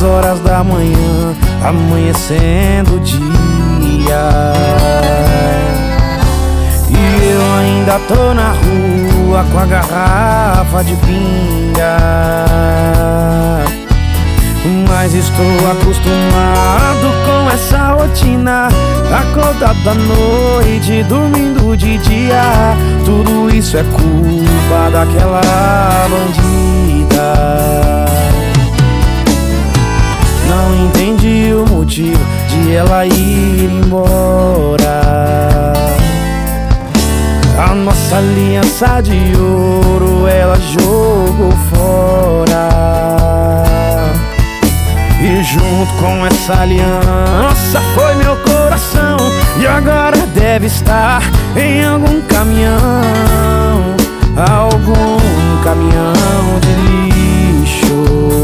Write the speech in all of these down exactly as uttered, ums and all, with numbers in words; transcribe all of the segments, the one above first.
horas da manhã, amanhecendo o dia, e eu ainda tô na rua com a garrafa de pinga. Mas estou acostumado com essa rotina, acordado à noite, dormindo de dia. Tudo isso é culpa daquela bandida. Não entendi o motivo de ela ir embora. A nossa aliança de ouro ela jogou fora, e junto com essa aliança foi meu coração. E agora deve estar em algum caminhão, algum caminhão de lixo.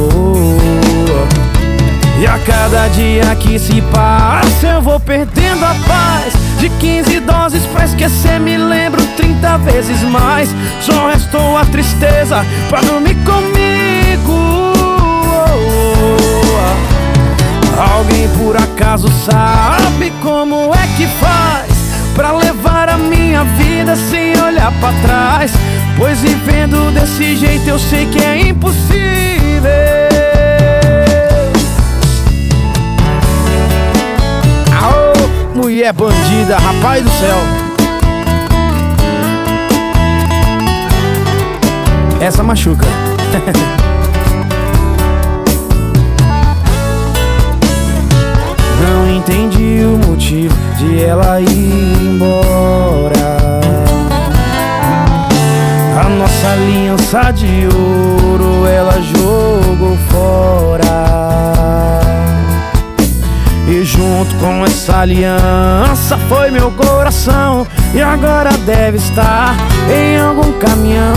E a cada dia que se passa eu vou perdendo a paz. De quinze doses pra esquecer me lembro trinta vezes mais. Só restou a tristeza pra dormir comigo. Alguém por acaso sabe como é que faz pra levar a minha vida sem olhar pra trás? Pois vivendo desse jeito eu sei que é impossível. Aô, mulher bandida, rapaz do céu. Essa machuca. Não entendi o motivo de ela ir embora. A nossa aliança de ouro ela jogou fora, e junto com essa aliança foi meu coração. E agora deve estar em algum caminhão,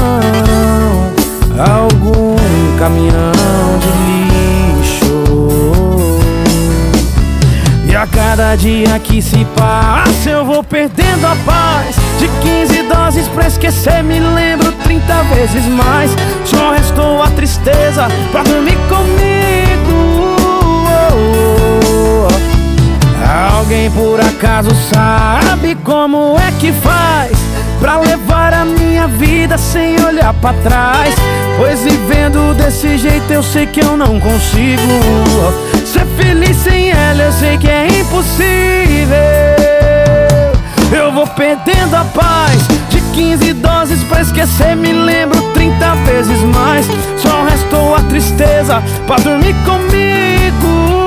algum caminhão de lixo. E a cada dia que se passa eu vou perdendo a paz. De quinze doses pra esquecer me lembro trinta vezes mais. Só restou a tristeza pra dormir comigo. Alguém por acaso sabe como é que faz pra levar a minha vida sem olhar pra trás? Pois vivendo desse jeito eu sei que eu não consigo ser feliz sem ela, eu sei que é impossível. Eu vou perdendo a paz. De quinze doses pra esquecer me lembro trinta vezes mais. Só restou a tristeza pra dormir comigo.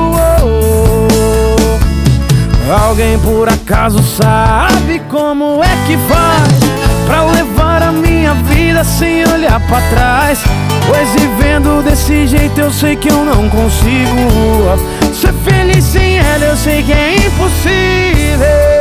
Alguém por acaso sabe como é que faz pra levar a minha vida sem olhar pra trás? Pois vivendo desse jeito eu sei que eu não consigo ser feliz sem ela, eu sei que é impossível.